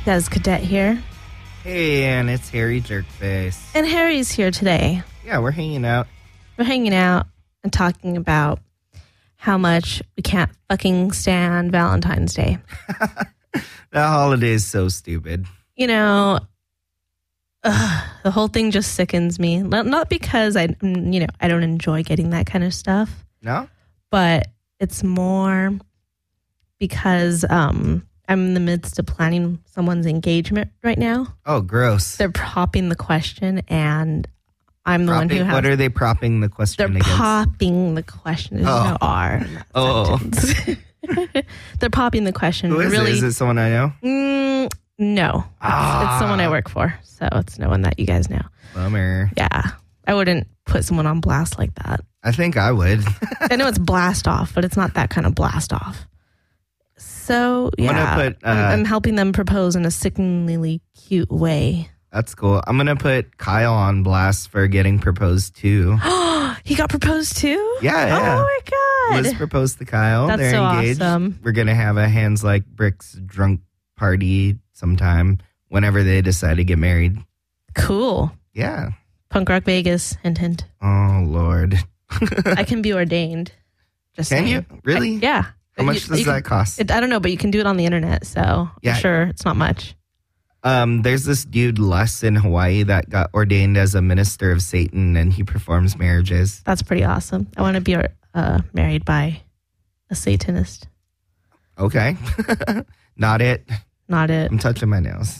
Des Cadet here. Hey, and it's Harry Jerkface. And Harry's here today. Yeah, we're hanging out. We're hanging out and talking about how much we can't fucking stand Valentine's Day. That holiday is so stupid. You know, the whole thing just sickens me. Not because I don't enjoy getting that kind of stuff. No? But it's more because I'm in the midst of planning someone's engagement right now. Oh, gross. They're propping the question, and I'm the one who has... What are they propping the question They're against? popping the question. There's no R in that sentence. They're popping the question. Who is really, it? Is it someone I know? No. It's someone I work for, so it's no one that you guys know. Bummer. Yeah. I wouldn't put someone on blast like that. I think I would. I know it's blast off, but it's not that kind of blast off. So, yeah, I'm helping them propose in a sickeningly cute way. That's cool. I'm going to put Kyle on blast for getting proposed to. He got proposed to? Yeah. Oh, my God. Liz proposed to Kyle. That's They're so engaged. awesome. We're going to have a Hands Like Bricks drunk party sometime whenever they decide to get married. Cool. Yeah. Punk Rock Vegas, hint, hint. Oh, Lord. I can be ordained. Just Can saying. you? Really? Yeah. How much does that cost? I don't know, but you can do it on the internet, so Yeah. I'm sure it's not much. There's this dude, Les, in Hawaii that got ordained as a minister of Satan, and he performs marriages. That's pretty awesome. I want to be married by a Satanist. Okay. Not it. Not it. I'm touching my nails.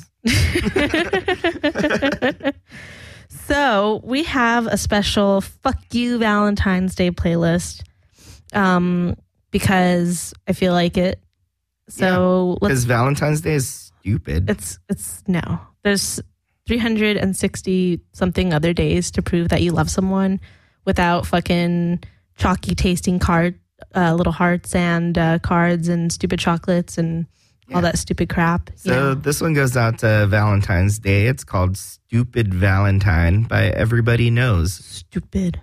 So we have a special Fuck You Valentine's Day playlist because I feel like it. So because Valentine's Day is stupid. It's no. There's 360 something other days to prove that you love someone without fucking chalky tasting little hearts and cards and stupid chocolates and all that stupid crap. So this one goes out to Valentine's Day. It's called Stupid Valentine by Everybody Knows. Stupid.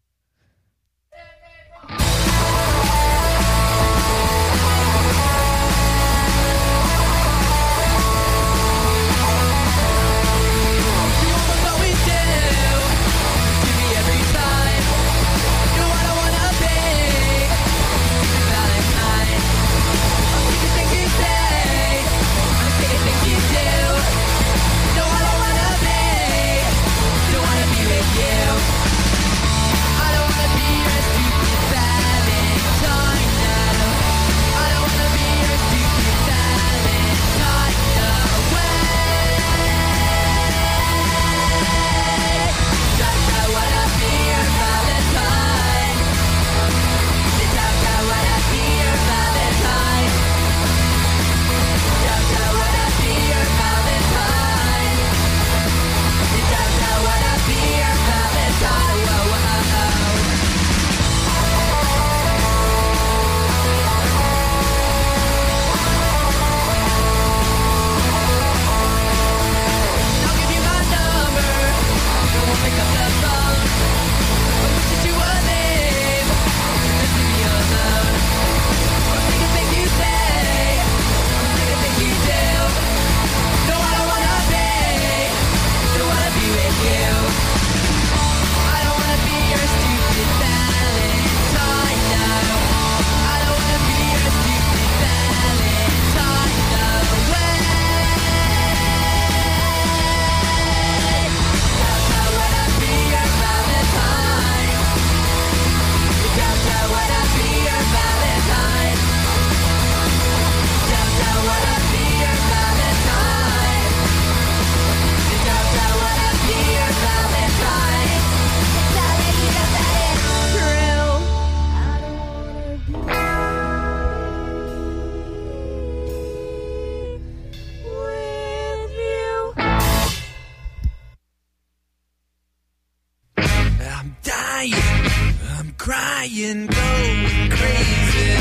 crying, going crazy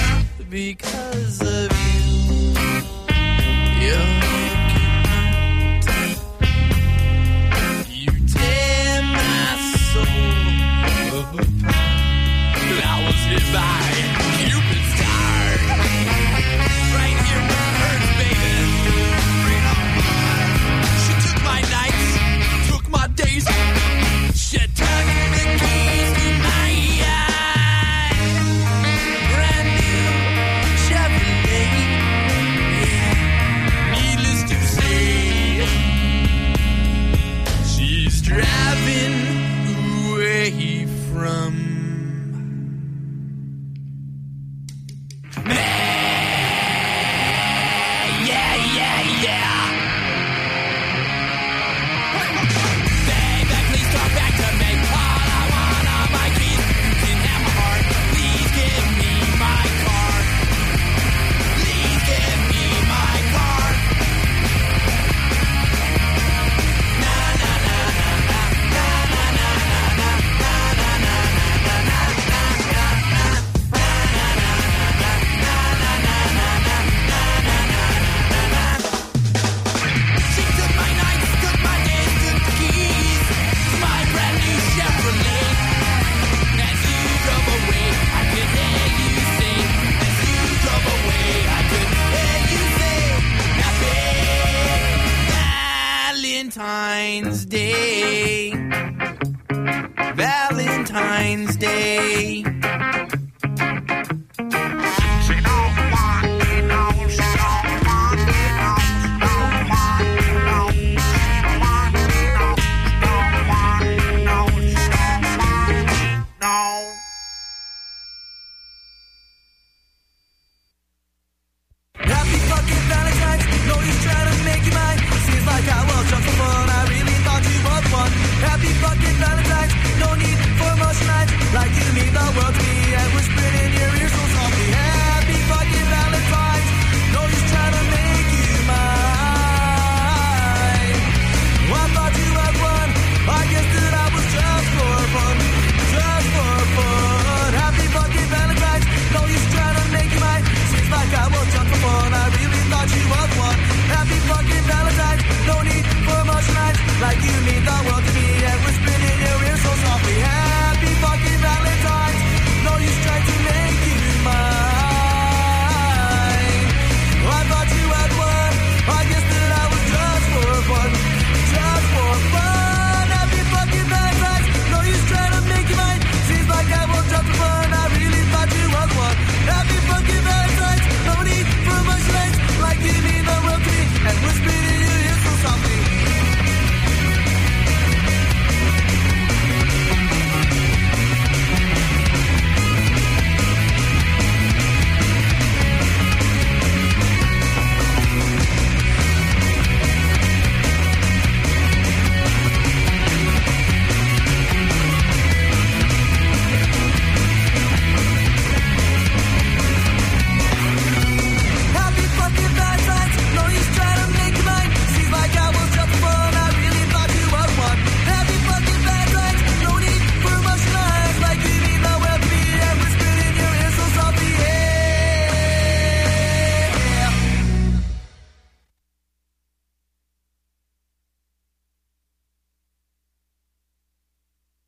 because of you. You tear my soul apart. I was hit by Cupid's dart. Right here where it hurts, baby. Bring it on.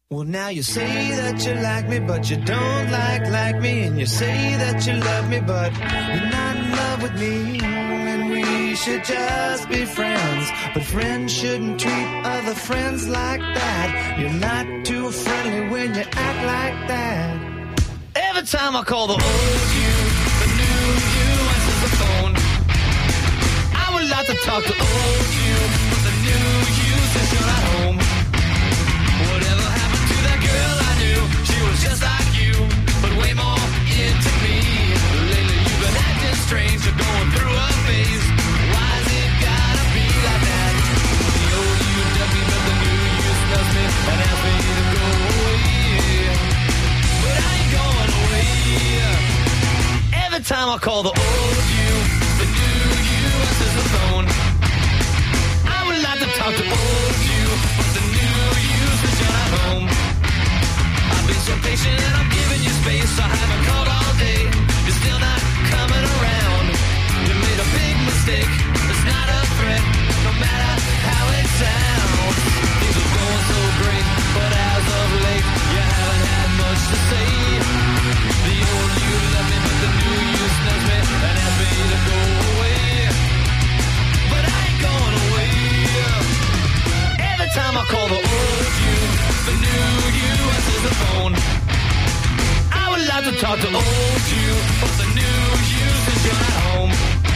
Well, now you say that you like me, but you don't like me. And you say that you love me, but you're not in love with me. And we should just be friends. But friends shouldn't treat other friends like that. You're not too friendly when you act like that. Every time I call the old you, the new you answers the phone. I would like to talk to old you, but the new you says you're not home. Whatever happened to that girl I knew? She was just like you, but way more into me. Lately you've been acting strange, you're going through a phase. Why's it gotta be like that? The old you dug me, but the new you snubbed me and asked me to go away. But I ain't going away. Every time I call the old you, the new you answers the phone. I would like to talk to old you, but the new you says you're not home. I've been so patient and I'm giving you space. I haven't called all day. You're still not coming around. You made a big mistake. It's not a threat, no matter how it sounds. Things are going so great, but as of late, you haven't had much to say. The old you left me, but the new you snubbed me and asked me to go away. But I ain't going away. Every time I call the old you, the new you answers the phone. I would like to talk to old you, but the new you says you're not home.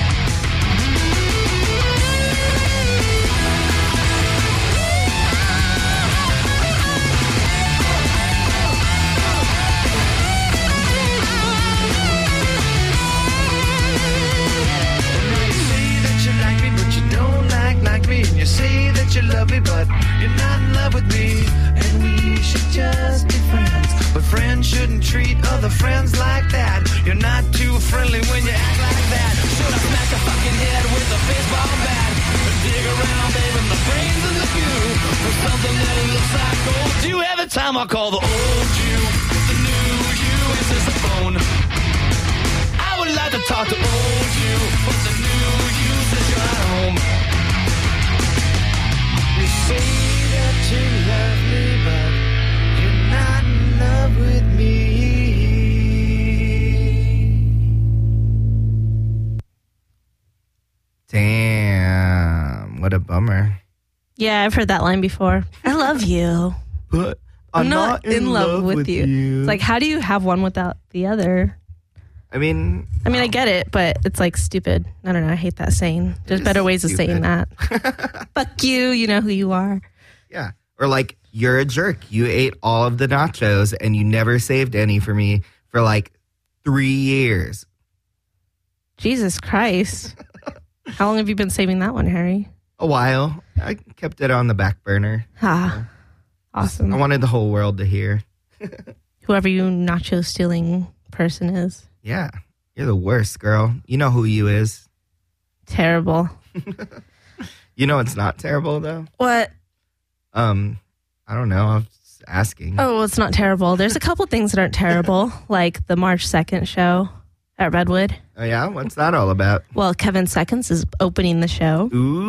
And you say that you love me, but you're not in love with me. And we should just be friends. But friends shouldn't treat other friends like that. You're not too friendly when you act like that. Should I smack your fucking head with a baseball bat? And dig around, babe, in the brains of the goo for something that looks like old you. Every time I call the old you, the new you answers the phone. I would like to talk to old you, but the new you says you're at home. You say that you love me, but you're not in love with me. Damn, what a bummer. Yeah, I've heard that line before. I love you. But I'm not in love with you. It's like, how do you have one without the other? I mean, I get it, but it's like stupid. I don't know. I hate that saying. There's better ways of saying that. Fuck you. You know who you are. Yeah. Or like, you're a jerk. You ate all of the nachos and you never saved any for me for like 3 years. Jesus Christ. How long have you been saving that one, Harry? A while. I kept it on the back burner. Ah, awesome. I wanted the whole world to hear. Whoever you nacho stealing person is. Yeah. You're the worst, girl. You know who you is. Terrible. You know it's not terrible, though? What? I don't know. I was just asking. Oh, well, it's not terrible. There's a couple things that aren't terrible, like the March 2nd show at Redwood. Oh, yeah? What's that all about? Well, Kevin Seconds is opening the show.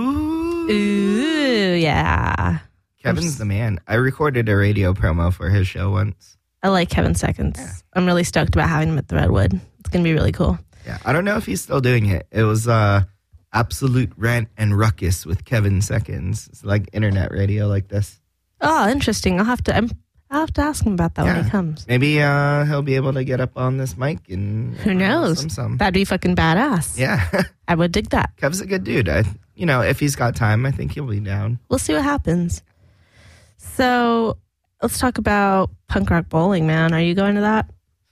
Ooh, yeah. Kevin's the man. I recorded a radio promo for his show once. I like Kevin Seconds. Yeah. I'm really stoked about having him at the Redwood. It's going to be really cool. Yeah, I don't know if he's still doing it. It was Absolute Rant and Ruckus with Kevin Seconds. It's like internet radio like this. Oh, interesting. I'll have to ask him about that when he comes. Maybe he'll be able to get up on this mic and who knows? That'd be fucking badass. Yeah, I would dig that. Kev's a good dude. If he's got time, I think he'll be down. We'll see what happens. So let's talk about punk rock bowling, man. Are you going to that?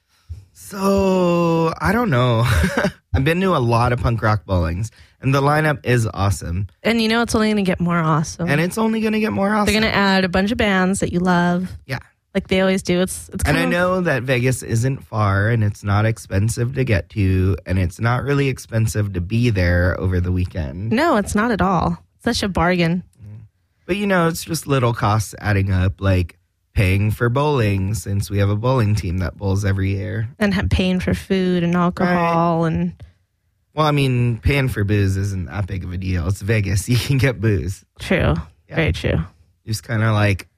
So I don't know. I've been to a lot of punk rock bowlings, and the lineup is awesome. And it's only going to get more awesome. And it's only going to get more awesome. They're going to add a bunch of bands that you love. Yeah. Like they always do. It's and I know that Vegas isn't far, and it's not expensive to get to, and it's not really expensive to be there over the weekend. No, it's not at all. Such a bargain. But, it's just little costs adding up, like paying for bowling, since we have a bowling team that bowls every year. And paying for food and alcohol. Right. And well, paying for booze isn't that big of a deal. It's Vegas. You can get booze. True. Yeah. Very true. Just kind of like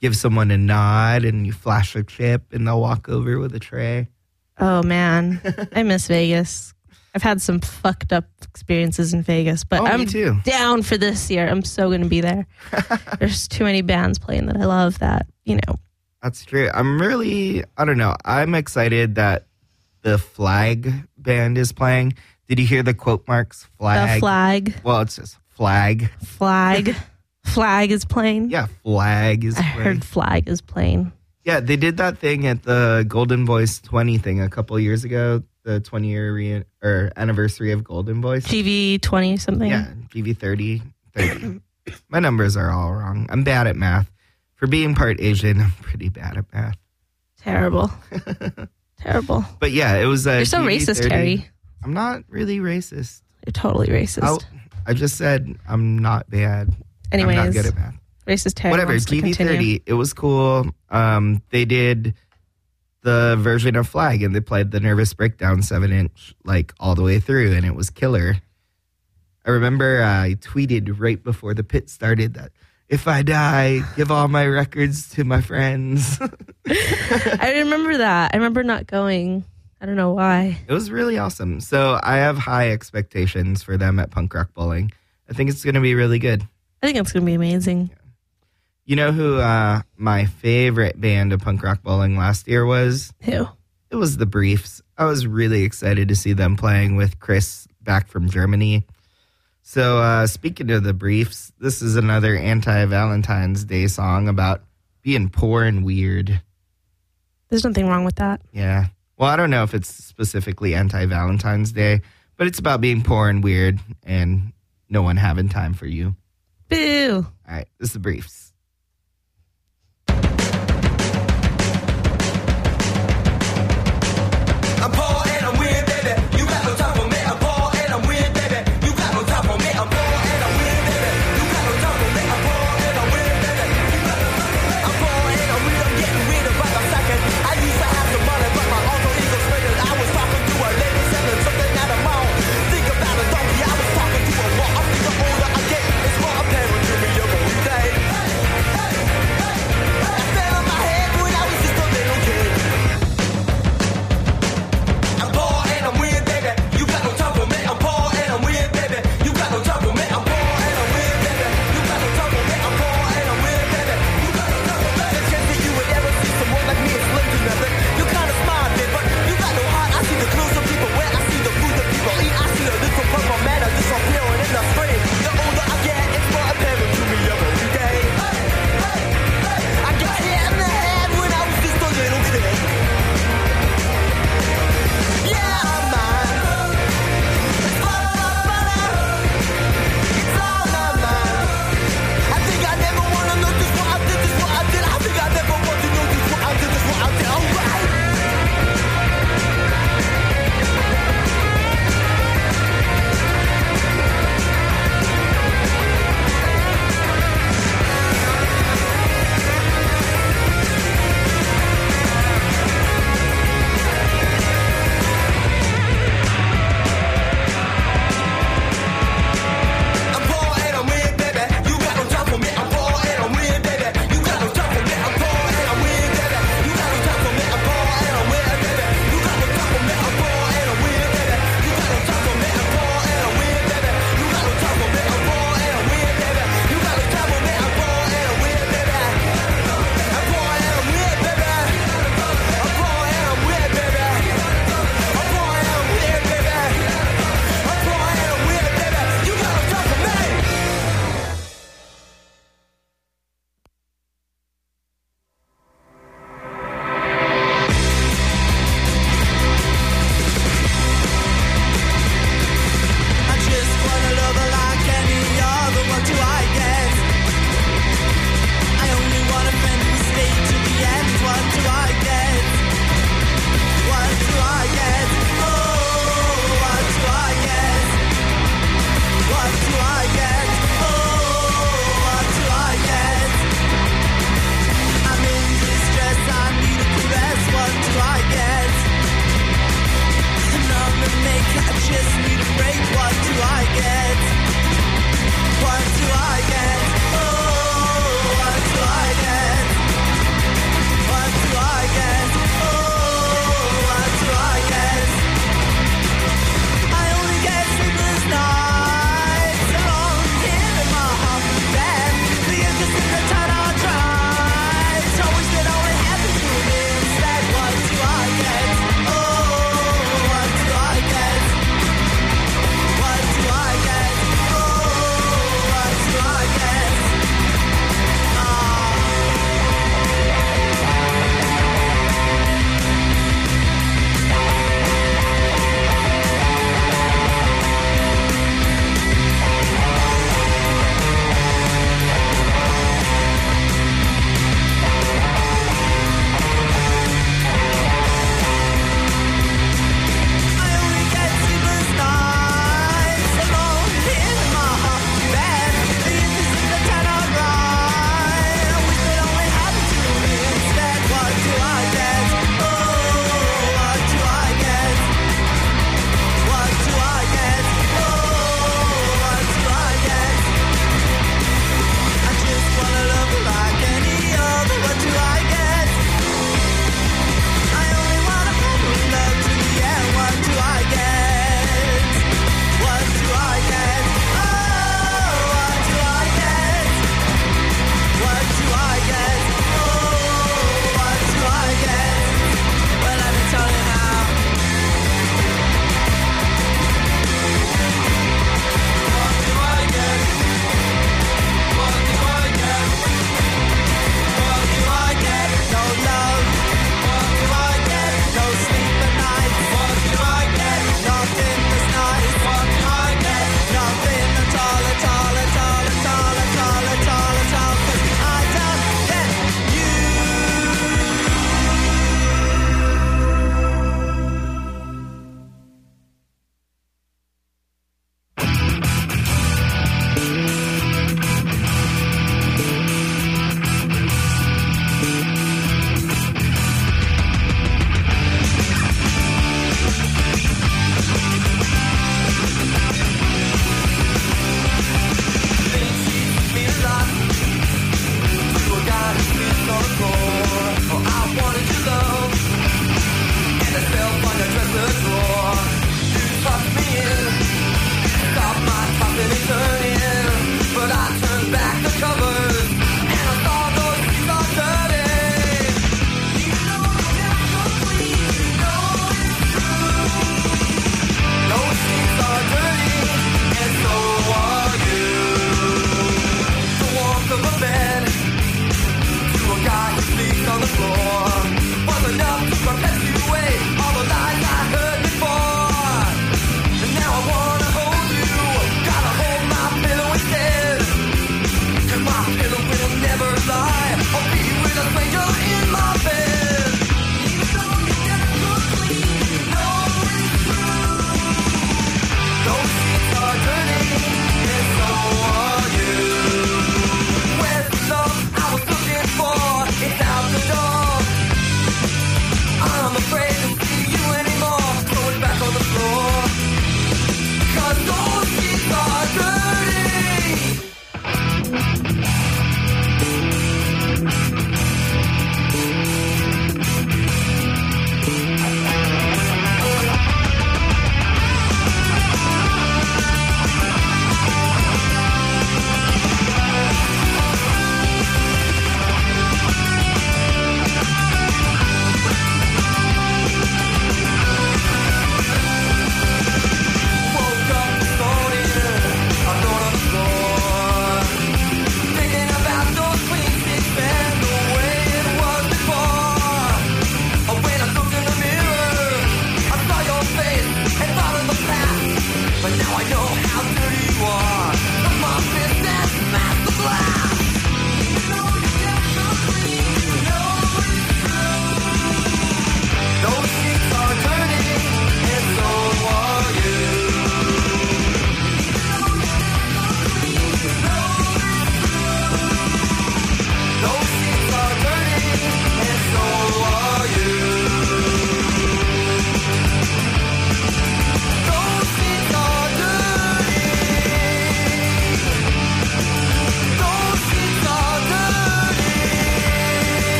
give someone a nod and you flash a chip and they'll walk over with a tray. Oh, man. I miss Vegas. I've had some fucked up experiences in Vegas, but I'm me too. down for this year. I'm so going to be there. There's too many bands playing that I love that, That's true. I don't know. I'm excited that the Flag band is playing. Did you hear the quote marks? Flag. The Flag. Well, it's just Flag. Flag. Flag is playing. Yeah, Flag is I playing. heard Flag is playing. Yeah, they did that thing at the Golden Voice 20 thing a couple of years ago, the 20-year anniversary of Golden Voice. GV 20 something. Yeah, GV 30. My numbers are all wrong. I'm bad at math. For being part Asian, I'm pretty bad at math. Terrible. Terrible. But yeah, it was You're so GV racist, 30. Harry. I'm not really racist. You're totally racist. I just said I'm not bad. Anyways, I'm not good at math. Racist Harry. Whatever, wants to GV continue. 30, it was cool. They did the version of Flag and they played the Nervous Breakdown 7-inch like all the way through and it was killer. I remember I tweeted right before the pit started that if I die, give all my records to my friends. I remember that. I remember not going. I don't know why. It was really awesome. So I have high expectations for them at Punk Rock Bowling. I think it's going to be really good. I think it's going to be amazing. You know who my favorite band of Punk Rock Bowling last year was? Who? It was the Briefs. I was really excited to see them playing with Chris back from Germany. So speaking of the Briefs, this is another anti-Valentine's Day song about being poor and weird. There's nothing wrong with that. Yeah. Well, I don't know if it's specifically anti-Valentine's Day, but it's about being poor and weird and no one having time for you. Boo. All right, this is the Briefs. I'm poor and I'm weird, baby. You got no time for me. I'm poor and I'm weird, baby. You got no time for me. I'm poor and I'm weird, baby. You got no time for me. I'm poor and I'm weird, baby. I'm poor and I'm weird. I'm getting weirder by the second. I used to have some money, but my alter ego spending. I was talking to a lady selling something at a mall. Think about a donkey. I was talking to a wall. I think the older I get, it's more apparent to me every day.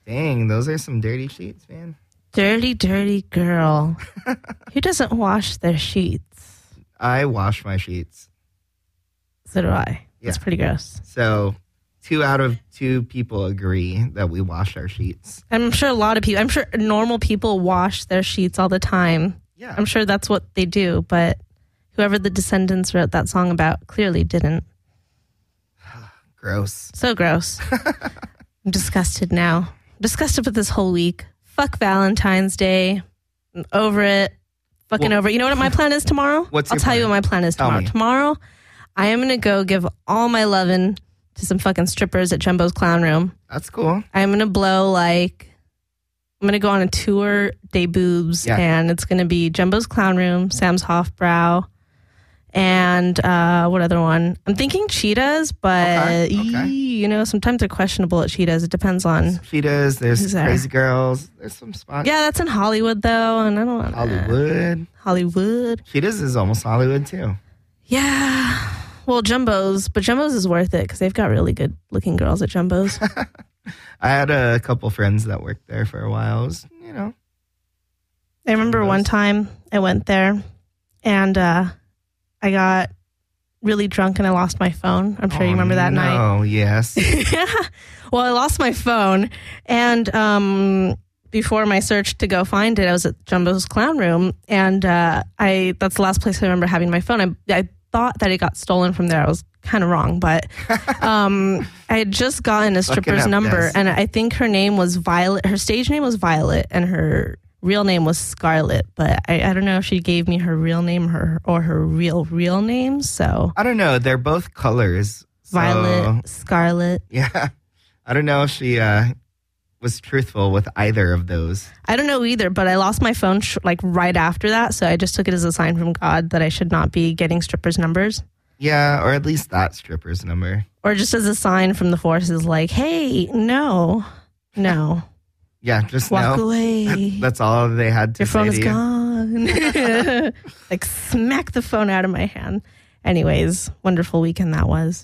Dang, those are some dirty sheets, man. Dirty, dirty girl. Who doesn't wash their sheets? I wash my sheets. So do I. Yeah. It's pretty gross. So 2 out of 2 people agree that we wash our sheets. I'm sure a lot of people, I'm sure normal people wash their sheets all the time. Yeah. I'm sure that's what they do, but whoever the Descendants wrote that song about clearly didn't. Gross. So gross. I'm disgusted now. Disgusted with this whole week. Fuck Valentine's Day. I'm over it. Fucking over it. You know what my plan is tomorrow? What's I'll your tell you plan? what my plan is Tell tomorrow. me. Tomorrow, I am going to go give all my lovin' to some fucking strippers at Jumbo's Clown Room. That's cool. I'm going to blow I'm going to go on a tour, day boobs, Yeah. and it's going to be Jumbo's Clown Room, Sam's Hofbrau, and what other one? I'm thinking Cheetahs, but Okay. sometimes they're questionable at Cheetahs. It depends on. Cheetahs, there's Who's there? Crazy Girls, there's some spots. Yeah, that's in Hollywood though, and I don't want Hollywood. Cheetahs is almost Hollywood too. Yeah. Well, Jumbo's is worth it because they've got really good looking girls at Jumbo's. I had a couple friends that worked there for a while. It was, I remember one time I went there and I got really drunk and I lost my phone. I'm sure you remember that night. Oh, yes. Yeah. Well, I lost my phone and before my search to go find it, I was at Jumbo's Clown Room and that's the last place I remember having my phone. I thought that it got stolen from there. I was kind of wrong, but I had just gotten a stripper's number and I think her name was Violet. Her stage name was Violet and her real name was Scarlett, but I don't know if she gave me her real name or her real name. So I don't know. They're both colors. Violet, Scarlett. Yeah. I don't know if she was truthful with either of those. I don't know either, but I lost my phone right after that. So I just took it as a sign from God that I should not be getting strippers' numbers. Yeah, or at least that stripper's number. Or just as a sign from the forces like, hey, no. Yeah, just Walk no. away. That's all they had to Your say phone to is you. gone. Smack the phone out of my hand. Anyways, wonderful weekend that was.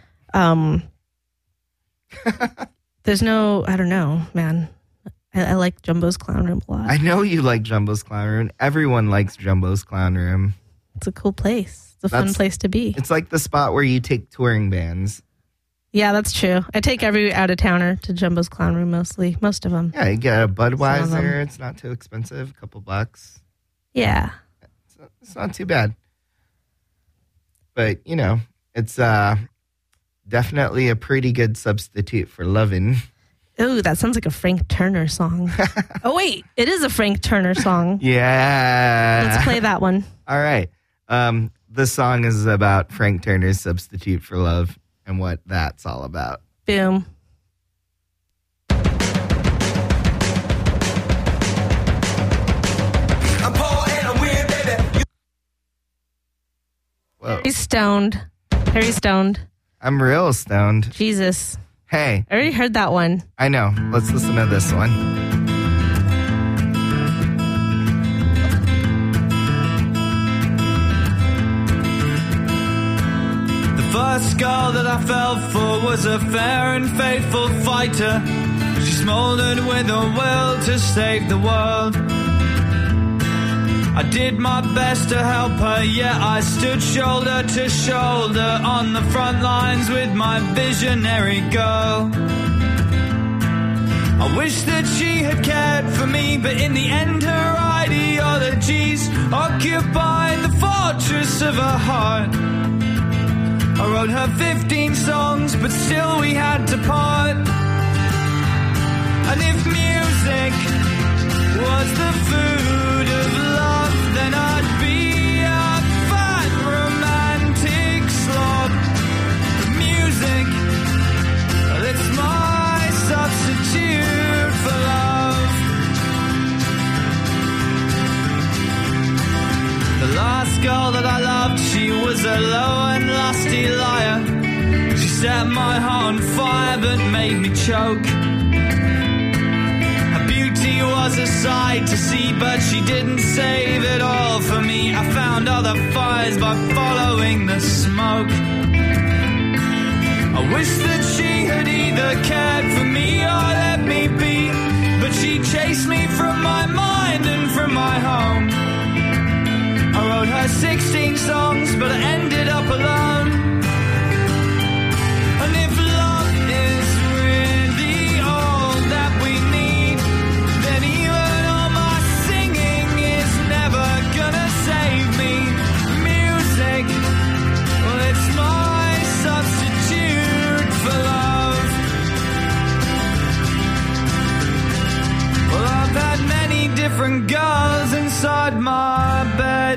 There's no, I don't know, man. I like Jumbo's Clown Room a lot. I know you like Jumbo's Clown Room. Everyone likes Jumbo's Clown Room. It's a cool place. It's a fun place to be. It's like the spot where you take touring bands. Yeah, that's true. I take every out-of-towner to Jumbo's Clown Room mostly. Most of them. Yeah, you get a Some of them. Budweiser. It's not too expensive. A couple bucks. Yeah. It's not too bad. But, it's definitely a pretty good substitute for lovin'. Ooh, that sounds like a Frank Turner song. Oh, wait. It is a Frank Turner song. Yeah. Let's play that one. All right. The song is about Frank Turner's substitute for love and what that's all about. Boom. I'm Paul and I'm weird, baby. Whoa. He's stoned. Very stoned. I'm real stoned. Jesus. Hey, I already heard that one. I know. Let's listen to this one. The first girl that I fell for was a fair and faithful fighter. She smoldered with a will to save the world. I did my best to help her, yeah, I stood shoulder to shoulder on the front lines with my visionary girl. I wish that she had cared for me, but in the end her ideologies occupied the fortress of her heart. I wrote her 15 songs, but still we had to part. And if music was the food of love, then I'd be a fat romantic slob. Music, it's my substitute for love. The last girl that I loved, she was a low and lusty liar. She set my heart on fire but made me choke. Her beauty was a sight to see, but she didn't save it all for me. I found other fires by following the smoke. I wish that she had either cared for me or let me be. but I ended up alone. And if love is really all that we need, then even all my singing is never gonna save me. Music, well, it's my substitute for love. Well, I've had many different girls inside my bed,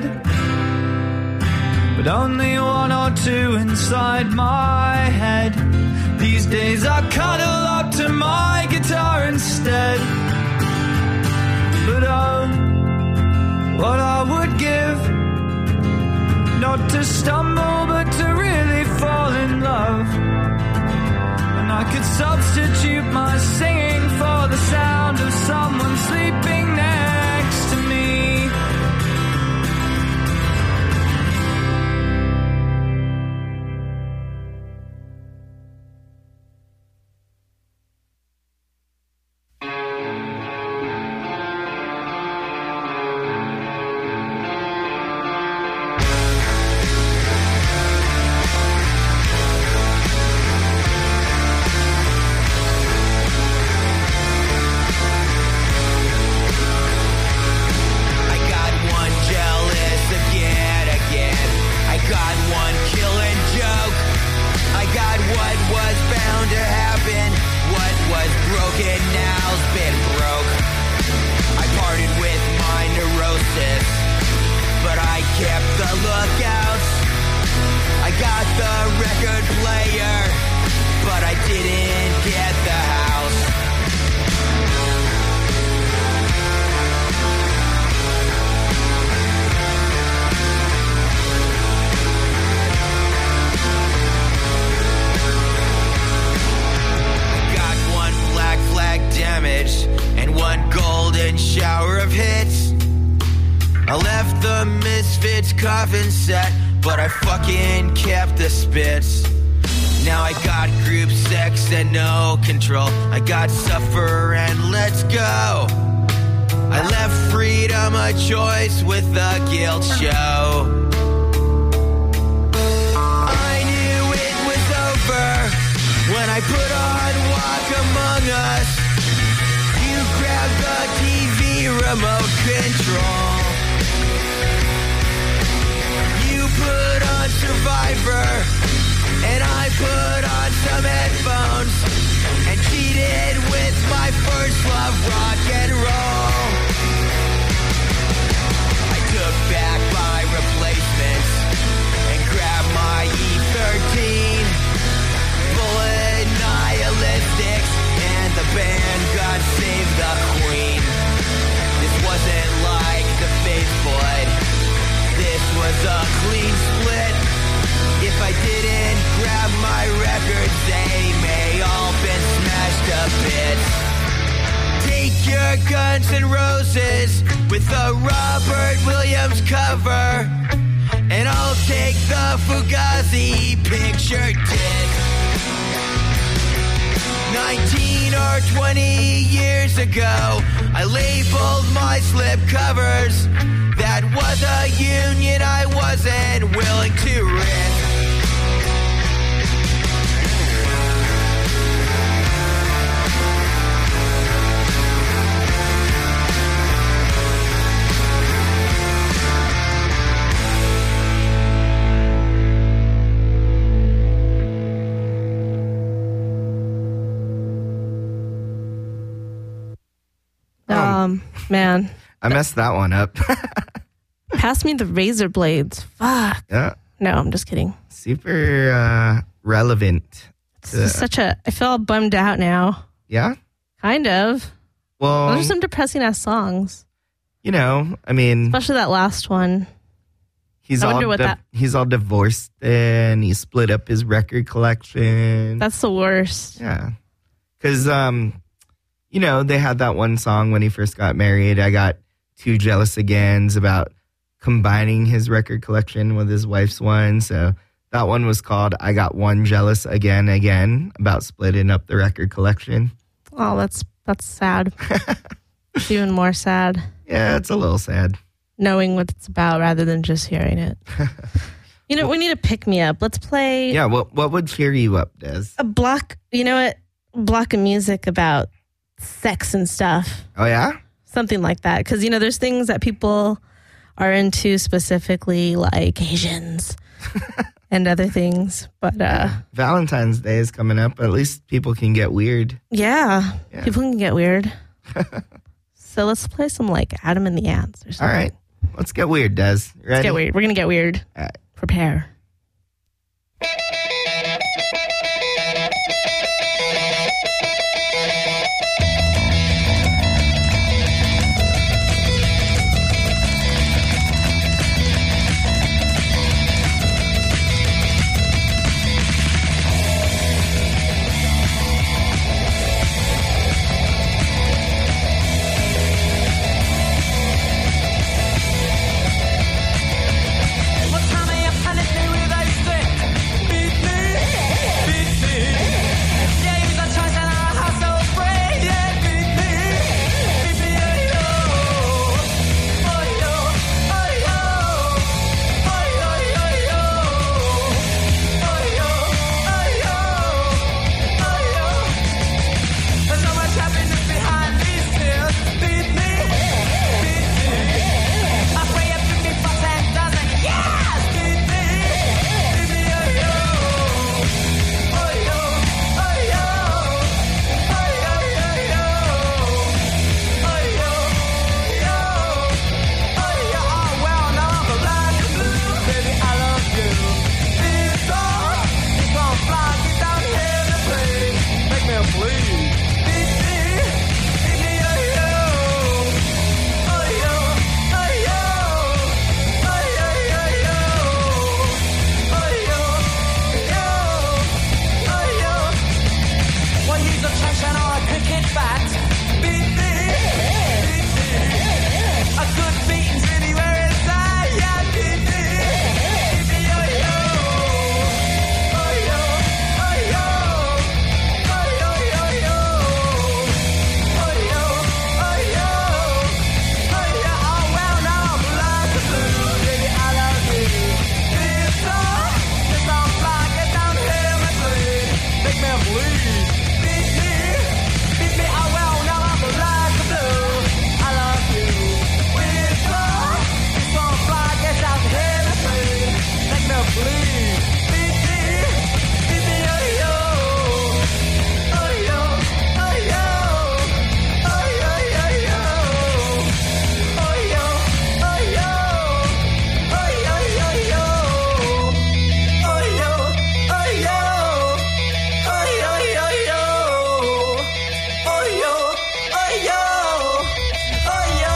but only one or two inside my head. These days I cuddle up to my guitar instead. But oh, what I would give, not to stumble but to really fall in love. And I could substitute my singing for the sound of someone sleeping next to me. I got one jealous again. I got one killing joke. I got what was bound to happen. What was broken now's been broke. I parted with my neurosis, but I kept the lookouts. I got the record player, but I didn't get the house. Got one black flag damaged and one golden shower of hits. I left the Misfits coffin set, but I fucking kept the spits. Now I got group sex and no control. I got suffer and let's go. I left freedom a choice with the guilt show. I knew it was over when I put on Walk Among Us. You grabbed the TV remote control. You put on Survivor, and I put on some headphones and cheated with my first love, rock and roll. I took back my replacements and grabbed my E13. Bullet nihilistics and the band God Save the Queen. This wasn't like the Faithful. This was a clean split. If I didn't grab my records, they may all been smashed to bits. Take your Guns N' Roses with the Robert Williams cover, and I'll take the Fugazi picture disc. 19 or 20 years ago, I labeled my slip covers. That was a union I wasn't willing to risk. Man, I messed that one up. pass me the razor blades. Fuck. Yeah. No, I'm just kidding. Super relevant. It's just such a. I feel all bummed out now. Yeah. Kind of. Well, Those are some depressing ass songs, you know, I mean, especially that last one. he's I all wonder what that- he's all divorced and he split up his record collection. That's the worst. Yeah. Because, you know, they had that one song when he first got married. I got Too Jealous Again's about combining his record collection with his wife's one. So that one was called I Got One Jealous Again, about splitting up the record collection. Oh, that's sad. It's even more sad Yeah, it's a little sad. knowing what it's about rather than just hearing it. You know, we need to pick me up. Let's play Yeah, what would cheer you up, Des? a block. You know what? Block of music about sex and stuff. Oh, yeah? Something like that. Because, you know, there's things that people are into specifically, like Asians and other things. But Valentine's Day is coming up. At least people can get weird. yeah, Yeah. people can get weird. So let's play some like Adam and the Ants or All something. right. Let's get weird, Des. Ready? Let's get weird. We're going to get weird. All right. Prepare. What time are you punish me with a stick? Beat me, beat me. Yeah, use a choice and I'll have so free. Yeah, beat me, oh yo, oh yo, oh yo, oh yo, yo yo, oh yo, oh yo, oh yo. There's so much happiness behind these tears. Beat me, beat me. I pray you pick me for 10,000 years. Beat me, oh yo, oh yo, oh yo, oh yo, yo yo, oh yo, yo, oh yo. Oh well, now I'm black and blue, baby, I love you. This song is gonna fly me down here to play. Make me bleed. Beat me, oh yo, oh yo, oh yo, oh yo, yo yo, oh yo, yo, oh yo. Well, he's a trash and all a cricket bat. Beat me, a good beating's really where it's at. Yeah, beat me, oh yo, oh yo, oh yo, oh yo, yo yo, oh yo, oh yo, oh yo. Oh well, now I'm black and blue, baby, I love you. This song fly, get down here and bleed, make me bleed. Beat me, oh well, now I'm black and blue, I love you. This song fly, get down here and bleed, make me bleed. Beat me, oh yo, oh yo, oh yo, oh yo, yo yo, oh yo, oh yo, oh yo, yo yo, oh yo, oh yo, oh yo, yo yo, oh yo, oh yo, oh yo.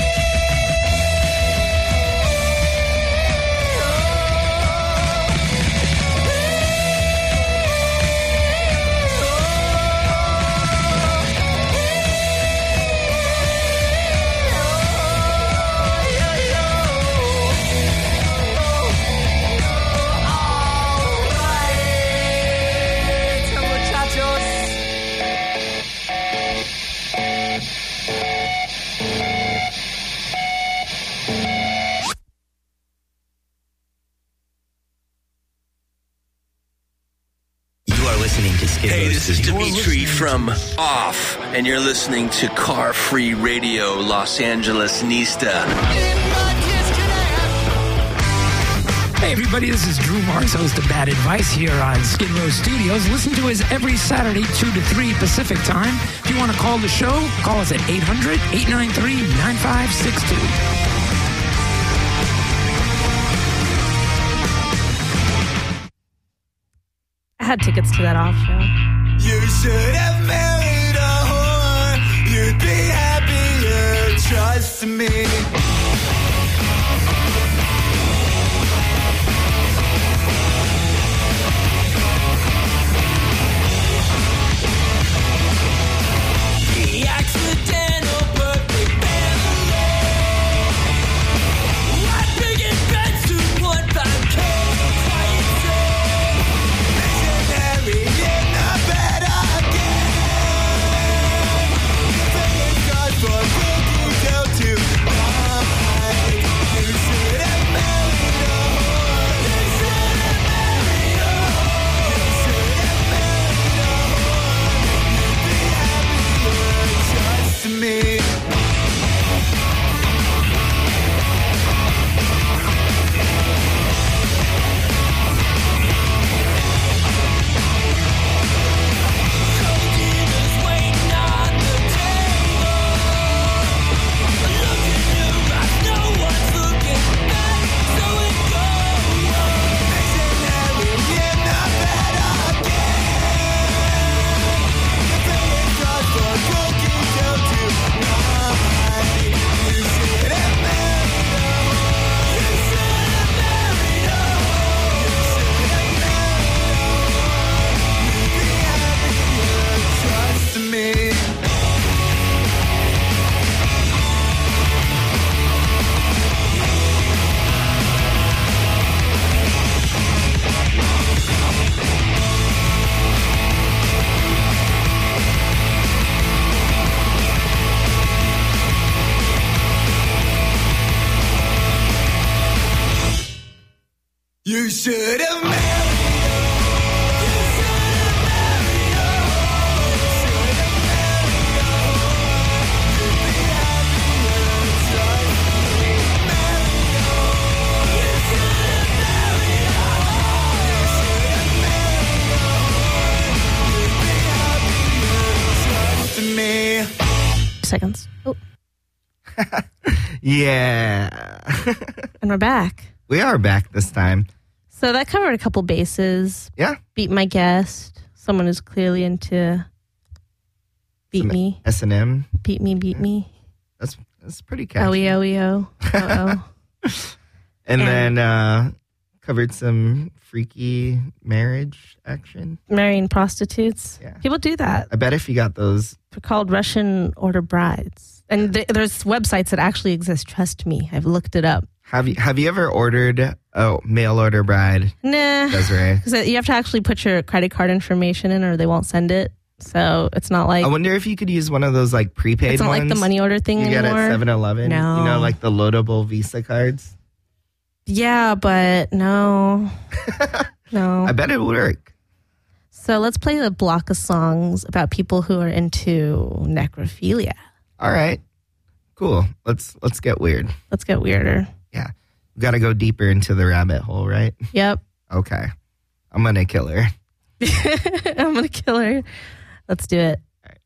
You are listening to Skid Hey, Row this is Studios. Dimitri from Off, and you're listening to Car Free Radio, Los Angeles Nista. Hey everybody, this is Drew Mars, host of Bad Advice here on Skid Row Studios. Listen to us every Saturday, 2 to 3 Pacific time. If you want to call the show, call us at 800-893-9562. I had tickets to that off show. You should have married a whore. You'd be happier, trust me. The accidental perfect family. What big events to 1.5K crazy. Missionary in the bed again. Fingers crossed for Boogie Go to You should have married me. Seconds. Oh, Yeah. and we're back. We are back this time. So that covered a couple bases. Yeah. Beat my guest. Someone who's clearly into beat Some me. S&M. Beat me, beat me. That's pretty catchy. OEO. Oh. And then covered some freaky marriage action. Marrying prostitutes. Yeah. People do that. I bet if you got those. They're called Russian order brides. And there's websites that actually exist. Trust me. I've looked it up. Have you ever ordered a mail order bride, Nah. Desiree? Because you have to actually put your credit card information in or they won't send it. So it's not like... I wonder if you could use one of those like prepaid it's not ones like the money order thing you get anymore. at 7-Eleven. No. You know, like the loadable Visa cards. Yeah, but no. No. I bet it would work. So let's play a block of songs about people who are into necrophilia. All right. Cool. Let's get weird. Let's get weirder. Yeah. We got to go deeper into the rabbit hole, right? Yep. Okay. I'm going to kill her. I'm going to kill her. Let's do it.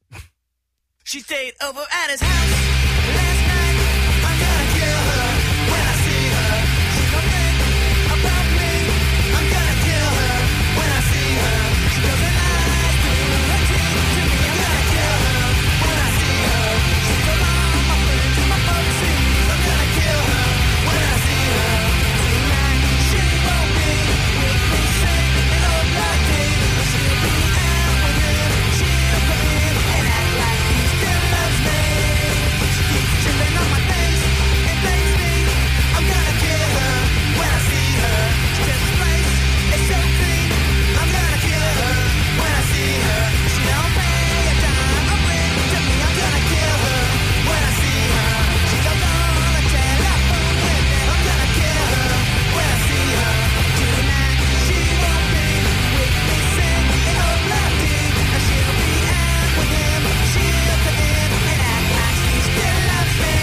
She stayed over at his house last night. I'm gonna kill her when I see her. She don't think about me. I'm gonna kill her when I see her. She doesn't lie through her teeth to me. I'm gonna kill her when I see her. She's around my friends and my folks see. I'm gonna kill her when I see her. Tonight she won't be with me singing old black tea. She'll be out with him. She'll come in and act like he still loves me. She keeps chilling on my face and blames me. I'm gonna kill her when I see her. She says this place is so clean. I'm gonna kill her when I see her. She don't pay a dime a ring to me. I'm gonna kill her when I see her. She don't on a telephone with me. I'm gonna kill her when I see her. Tonight she won't be with me singing old love tea. And she'll be out with him. She'll come in and act like she still loves me.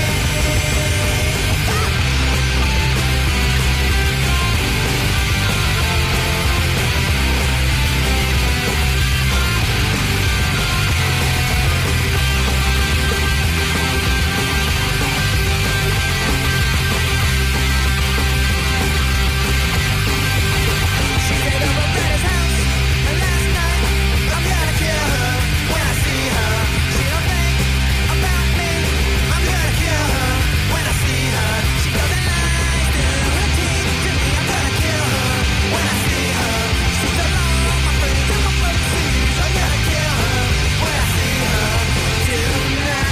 She stayed over at his house last night. I'm gonna kill her when I see her. She don't think about me. I'm gonna kill her when I see her. She doesn't lie through her teeth to me. I'm gonna kill her when I see her. She's around my friends and my folks see. I'm gonna kill her when I see her tonight.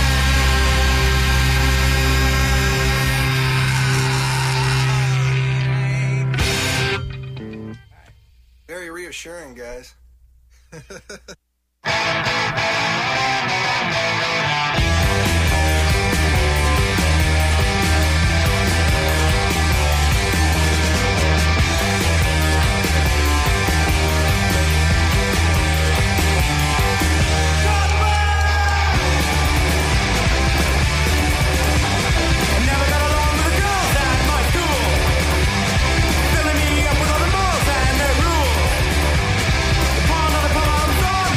Very reassuring, guys. I never got along with the girls at my school, filling me up with all the rules and their rules. The pawn on the palms on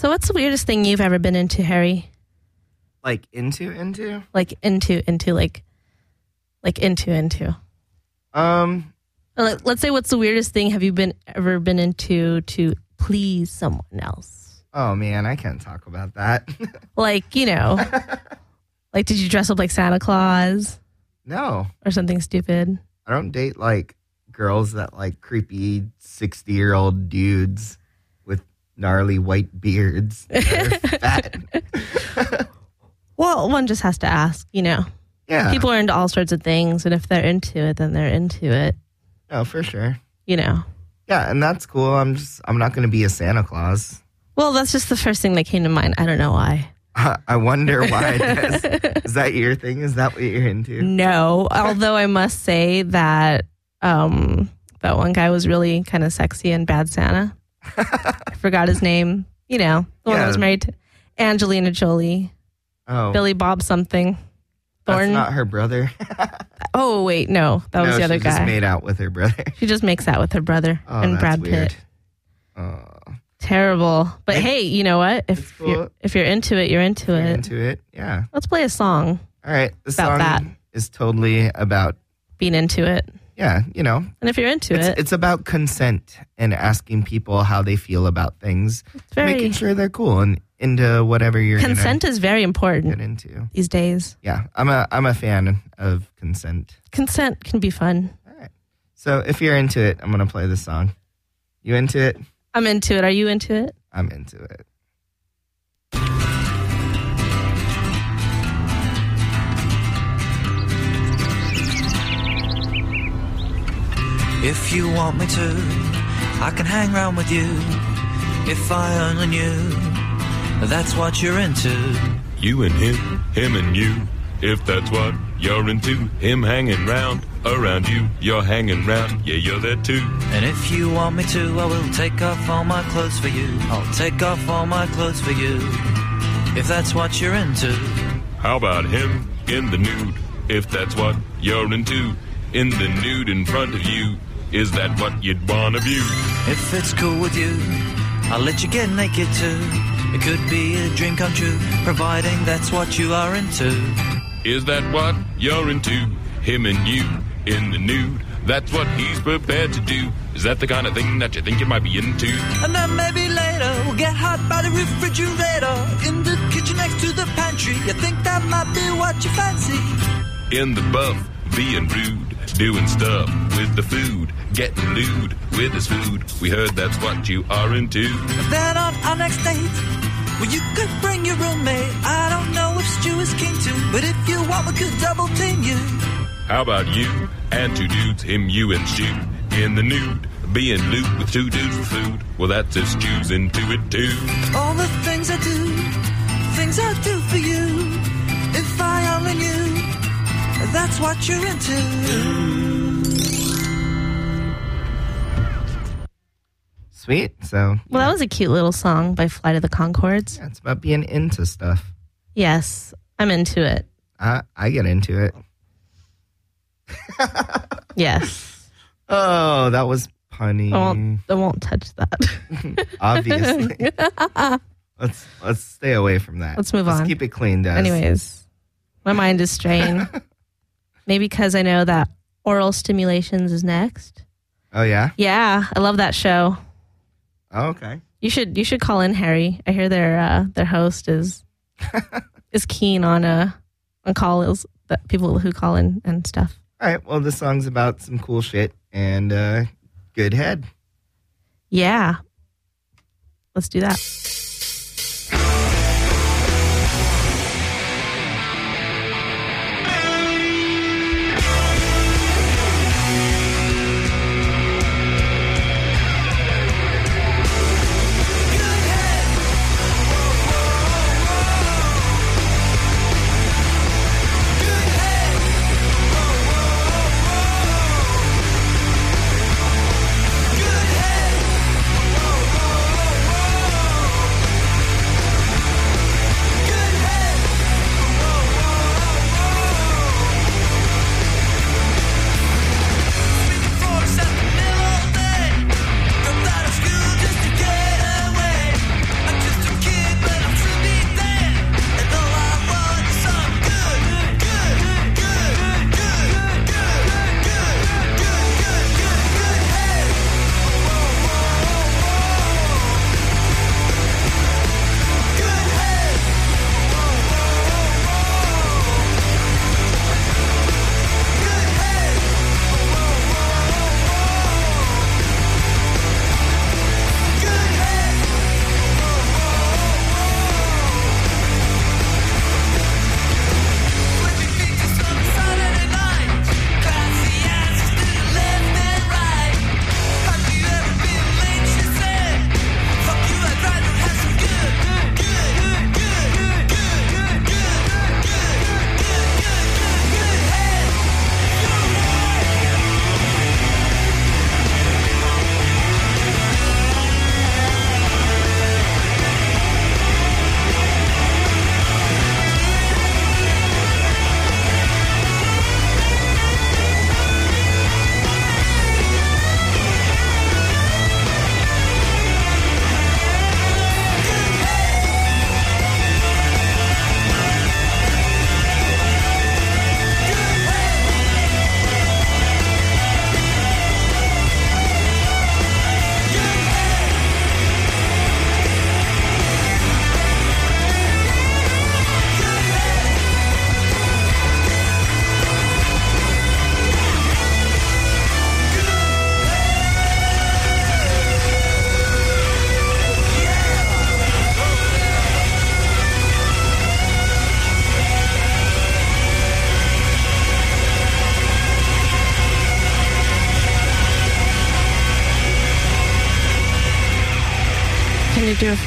So what's the weirdest thing you've ever been into, Harry? Like into? Like into. Let's say, what's the weirdest thing have you ever been into to please someone else? Oh man, I can't talk about that. Like, you know, like, did you dress up like Santa Claus No, or something stupid? I don't date like girls that like creepy 60-year-old dudes with gnarly white beards that are fat. Well, one just has to ask, you know. Yeah. People are into all sorts of things, and if they're into it, then they're into it, No, for sure. you know. Yeah, and that's cool. I'm not going to be a Santa Claus. Well, that's just the first thing that came to mind. I don't know why. I wonder why. Is that your thing? Is that what you're into? No, although I must say that that one guy was really kind of sexy in Bad Santa. I forgot his name. You know, the one that was married to Angelina Jolie. Oh, Billy Bob something. that's Thornton. not her brother. Oh, wait, no. That was the other she just guy. made out with her brother. She just makes out with her brother Oh, and that's Brad weird. Pitt. Oh, Terrible. But hey, you know what? It's If cool. you're into it, you're into you're it. into it? Yeah. Let's play a song All right. The About song that. is totally about, being into it. yeah, you know, And if you're into it, it's about consent and asking people how they feel about things, it's very making sure they're cool and into whatever you're consent is very gonna important get into. these days. Yeah, I'm a fan of consent. Consent can be fun. All right. So if you're into it, I'm gonna play this song. You into it? I'm into it. Are you into it? I'm into it. If you want me to, I can hang around with you. If I only knew that's what you're into. You and him and you, if that's what you're into. Him hanging round, around you, you're hanging round, yeah, you're there too. And if you want me to, I will take off all my clothes for you. I'll take off all my clothes for you. If that's what you're into. How about him in the nude, if that's what you're into? In the nude in front of you, is that what you'd wanna view? If it's cool with you, I'll let you get naked too. It could be a dream come true, providing that's what you are into. Is that what you're into? Him and you in the nude, that's what he's prepared to do. Is that the kind of thing that you think you might be into? And then maybe later we'll get hot by the refrigerator, in the kitchen next to the pantry. You think that might be what you fancy? In the buff, being rude, doing stuff with the food, getting lewd with his food. We heard that's what you are into. Then on our next date, well, you could bring your roommate. I don't know if Stu is keen to, but if you want, we could double team you. How about you and two dudes, him, you, and Stu, in the nude, being lewd with two dudes with food? Well, that's just Stu's into it too. All the things I do for you. If I only knew that's what you're into. Sweet. So Well, that was a cute little song by Flight of the Conchords. yeah, it's about being into stuff. Yes, I'm into it. I get into it. Yes. Oh, that was punny. I won't touch that. Obviously. Let's stay away from that. Let's move on. Let's keep it clean, Des. Anyways, my mind is strained. Maybe because I know that Oral Stimulations is next. Oh yeah. Yeah, I love that show. Oh, okay. You should call in, Harry. I hear their host is keen on calls, that people who call in and stuff. All right. Well, this song's about some cool shit and good head. Yeah, let's do that. Good head. Can you do?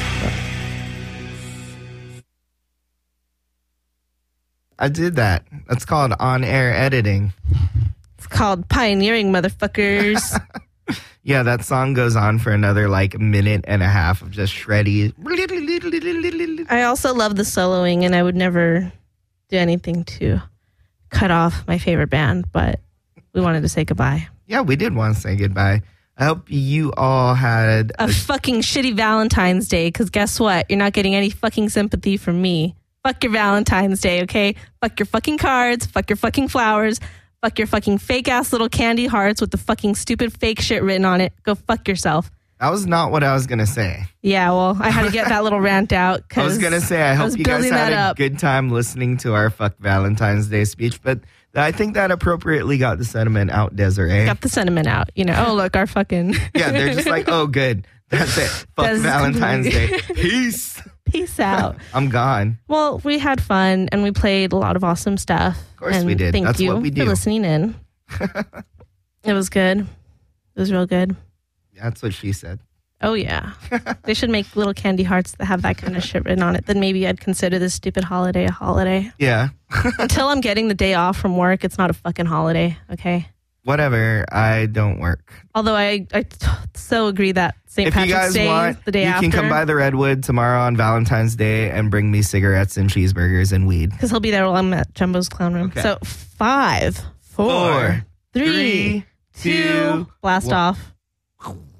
I did that. That's called on-air editing. It's called pioneering, motherfuckers. Yeah, that song goes on for another like minute and a half of just shreddy. I also love the soloing, and I would never do anything to cut off my favorite band, but we wanted to say goodbye. Yeah, we did want to say goodbye. I hope you all had A fucking shitty Valentine's Day, because guess what? You're not getting any fucking sympathy from me. Fuck your Valentine's Day, okay? Fuck your fucking cards. Fuck your fucking flowers. Fuck your fucking fake-ass little candy hearts with the fucking stupid fake shit written on it. Go fuck yourself. That was not what I was going to say. Yeah, well, I had to get that little rant out. I was going to say, I hope you guys had a good time listening to our Fuck Valentine's Day speech, but I think that appropriately got the sentiment out, Desiree. Got the sentiment out. You know, oh, look, our fucking... Yeah, they're just like, oh, good. That's it. Fuck Valentine's Day. Peace. Peace out. I'm gone. Well, we had fun, and we played a lot of awesome stuff. Of course we did. Thank That's you what we do. for listening in. It was good. It was real good. That's what she said. Oh, yeah. They should make little candy hearts that have that kind of shit written on it. Then maybe I'd consider this stupid holiday a holiday. Yeah. Until I'm getting the day off from work, it's not a fucking holiday, okay? Whatever. I don't work. Although I so agree that St. If you Patrick's guys Day, want, the day you after. can come by the Redwood tomorrow on Valentine's Day and bring me cigarettes and cheeseburgers and weed. Because he'll be there while I'm at Jumbo's Clown Room. Okay. So 5, 4, 3, 2, blast off.